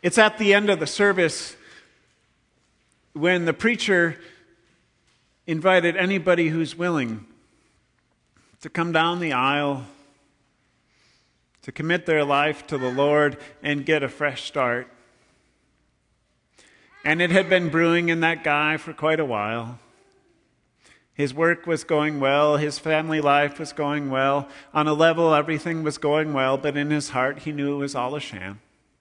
It's at the end of the service when the preacher invited anybody who's willing to come down the aisle, to commit their life to the Lord and get a fresh start. And it had been brewing in that guy for quite a while. His work was going well, his family life was going well. On a level, everything was going well, but in his heart, he knew it was all a sham.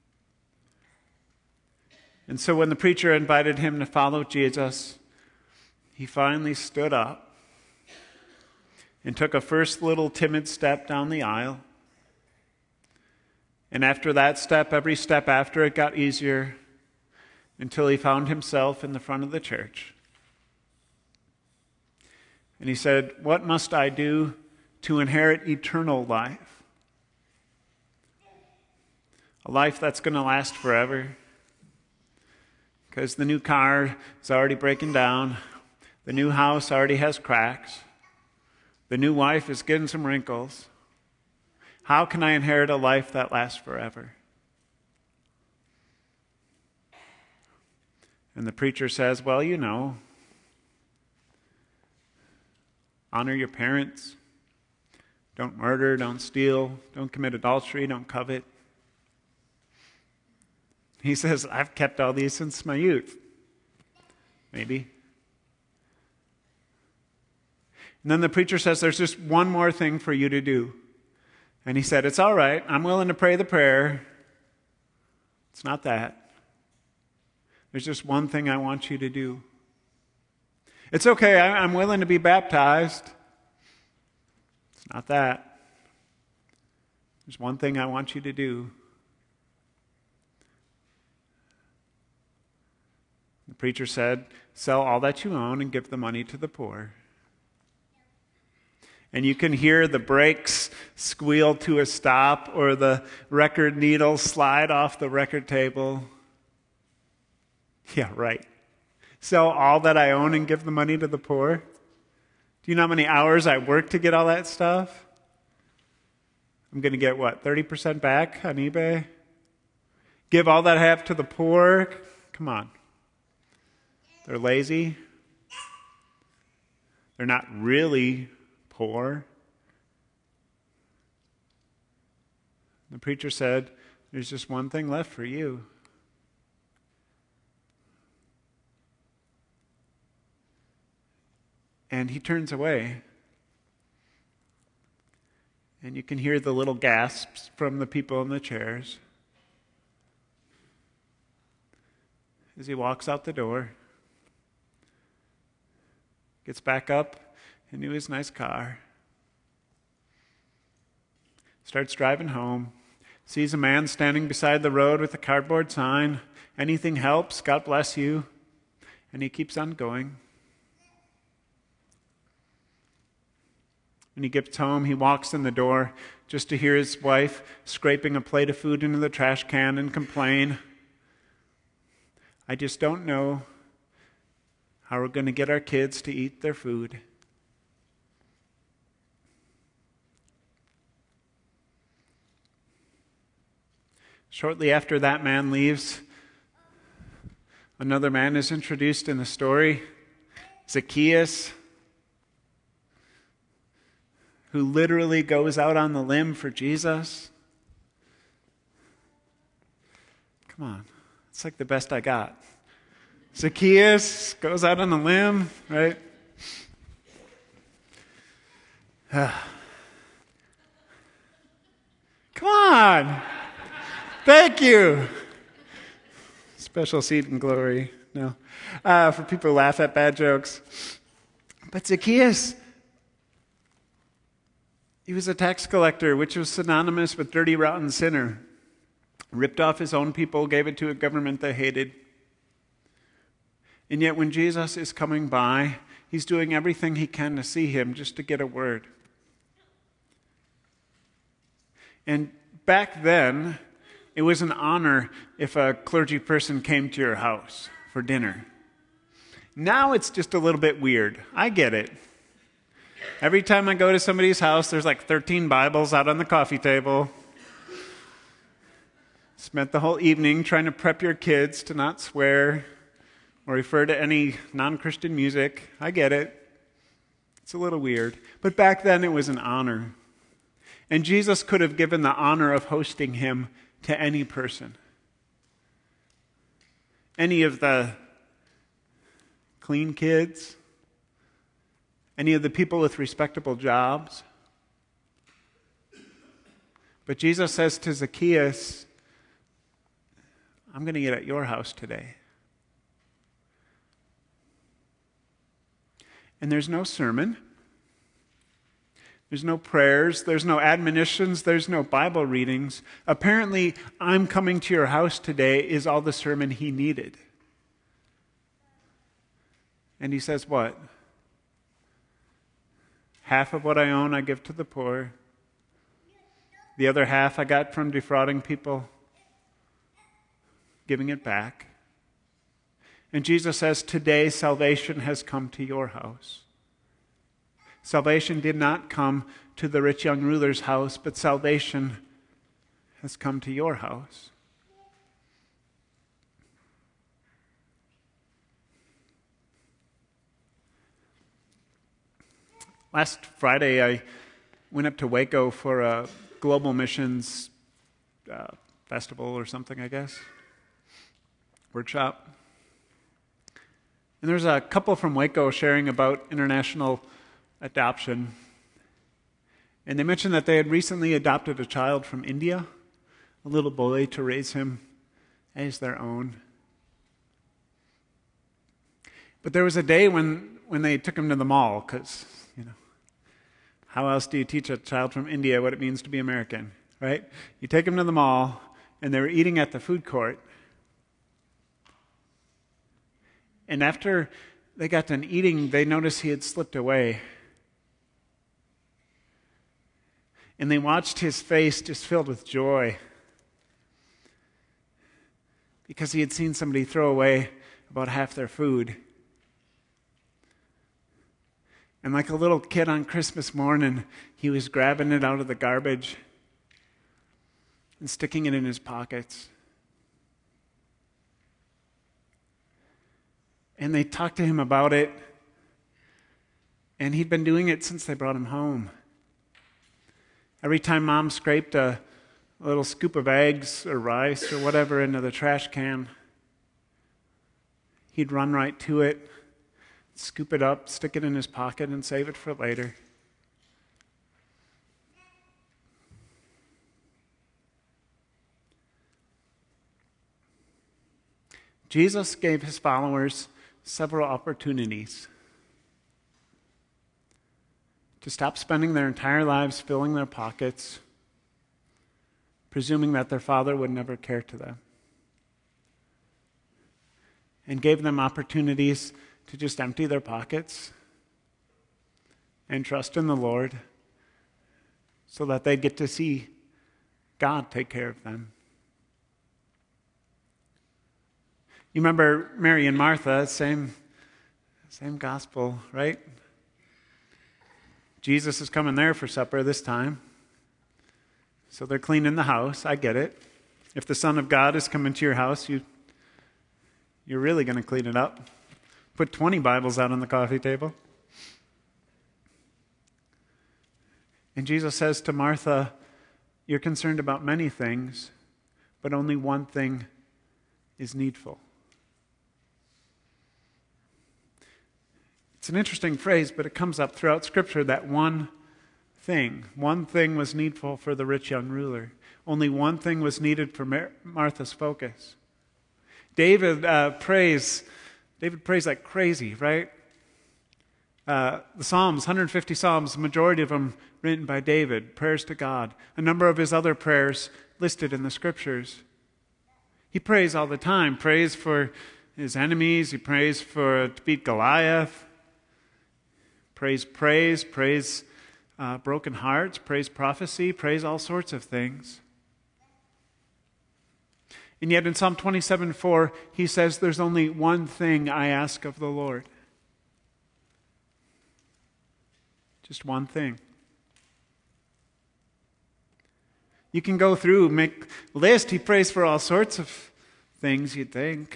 And so when the preacher invited him to follow Jesus, he finally stood up and took a first little timid step down the aisle. And after that step, every step after it got easier until he found himself in the front of the church. And he said, "What must I do to inherit eternal life? A life that's going to last forever. Because the new car is already breaking down. The new house already has cracks. The new wife is getting some wrinkles. How can I inherit a life that lasts forever?" And the preacher says, "Well, you know, honor your parents. Don't murder, don't steal, don't commit adultery, don't covet." He says, "I've kept all these since my youth." Maybe. And then the preacher says, "There's just one more thing for you to do." And he said, "It's all right. I'm willing to pray the prayer. It's not that. There's just one thing I want you to do. It's okay. I'm willing to be baptized. It's not that. There's one thing I want you to do." The preacher said, "Sell all that you own and give the money to the poor." And you can hear the brakes squeal to a stop or the record needle slide off the record table. Yeah, right. Sell all that I own and give the money to the poor? Do you know how many hours I work to get all that stuff? I'm going to get, 30% back on eBay? Give all that I have to the poor? Come on. They're lazy. They're not really poor. The preacher said, "There's just one thing left for you." And he turns away. And you can hear the little gasps from the people in the chairs as he walks out the door, gets back up into his nice car, starts driving home, sees a man standing beside the road with a cardboard sign, "Anything helps, God bless you," and he keeps on going. When he gets home, he walks in the door just to hear his wife scraping a plate of food into the trash can and complain, "I just don't know how we're going to get our kids to eat their food." Shortly after that man leaves, another man is introduced in the story, Zacchaeus, who literally goes out on the limb for Jesus. Come on, it's like the best I got. Zacchaeus goes out on the limb, right? Come on. Thank you. Special seat in glory. No. For people who laugh at bad jokes. But Zacchaeus, he was a tax collector, which was synonymous with dirty, rotten sinner. Ripped off his own people, gave it to a government they hated. And yet when Jesus is coming by, he's doing everything he can to see him, just to get a word. And back then, it was an honor if a clergy person came to your house for dinner. Now it's just a little bit weird. I get it. Every time I go to somebody's house, there's like 13 Bibles out on the coffee table. spent the whole evening trying to prep your kids to not swear or refer to any non-Christian music. I get it. It's a little weird. But back then it was an honor. And Jesus could have given the honor of hosting him to any person. Any of the clean kids, any of the people with respectable jobs. But Jesus says to Zacchaeus, I'm going to eat at your house today. And there's no sermon. There's no prayers. There's no admonitions. There's no Bible readings. Apparently, I'm coming to your house today is all the sermon he needed. And he says what? Half of what I own I give to the poor. The other half I got from defrauding people, giving it back. And Jesus says, today salvation has come to your house. Salvation did not come to the rich young ruler's house, but salvation has come to your house. Last Friday, I went up to Waco for a global missions festival or something, I guess. Workshop. And there's a couple from Waco sharing about international adoption. And they mentioned that they had recently adopted a child from India, a little boy, to raise him as their own. But there was a day when they took him to the mall, because, how else do you teach a child from India what it means to be American, right? You take him to the mall, and they were eating at the food court. And after they got done eating, they noticed he had slipped away. And they watched his face just filled with joy because he had seen somebody throw away about half their food. And like a little kid on Christmas morning, he was grabbing it out of the garbage and sticking it in his pockets. And they talked to him about it, and he'd been doing it since they brought him home. Every time Mom scraped a little scoop of eggs or rice or whatever into the trash can, he'd run right to it, scoop it up, stick it in his pocket, and save it for later. Jesus gave his followers several opportunities to stop spending their entire lives filling their pockets, presuming that their Father would never care to them, and gave them opportunities to just empty their pockets and trust in the Lord so that they'd get to see God take care of them. You remember Mary and Martha, same gospel, right? Jesus is coming there for supper this time. So they're cleaning the house. I get it. If the Son of God is coming to your house, you're really going to clean it up. Put 20 Bibles out on the coffee table. And Jesus says to Martha, you're concerned about many things, but only one thing is needful. It's an interesting phrase, but it comes up throughout Scripture that one thing was needful for the rich young ruler. Only one thing was needed for Martha's focus. David prays like crazy, right? The Psalms, 150 Psalms, the majority of them written by David, prayers to God. A number of his other prayers listed in the Scriptures. He prays all the time, prays for his enemies, he prays to beat Goliath, prays broken hearts, prays prophecy, prays all sorts of things. And yet in Psalm 27:4, he says, there's only one thing I ask of the Lord. Just one thing. You can go through, make a list. He prays for all sorts of things, you'd think.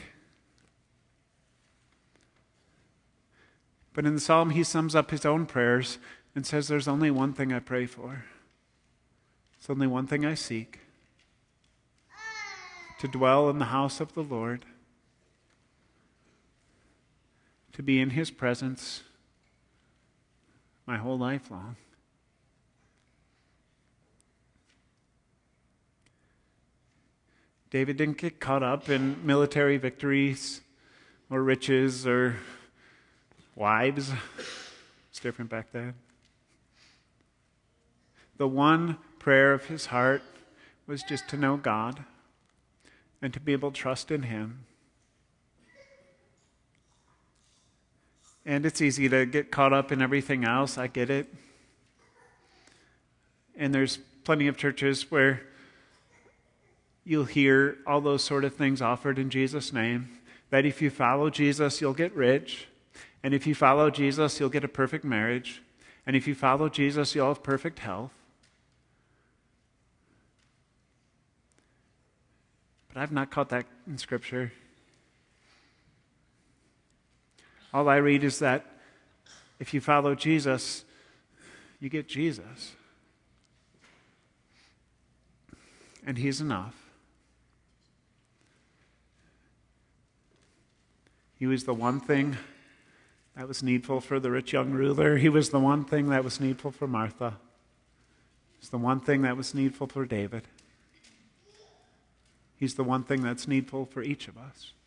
But in the psalm, he sums up his own prayers and says, there's only one thing I pray for. It's only one thing I seek. To dwell in the house of the Lord. To be in his presence my whole life long. David didn't get caught up in military victories or riches or wives. It's different back then. The one prayer of his heart was just to know God and to be able to trust in him. And it's easy to get caught up in everything else. I get it. And there's plenty of churches where you'll hear all those sort of things offered in Jesus' name. That if you follow Jesus, you'll get rich. And if you follow Jesus, you'll get a perfect marriage. And if you follow Jesus, you'll have perfect health. But I've not caught that in Scripture. All I read is that if you follow Jesus, you get Jesus. And he's enough. He was the one thing that was needful for the rich young ruler. He was the one thing that was needful for Martha. He's the one thing that was needful for David. He's the one thing that's needful for each of us.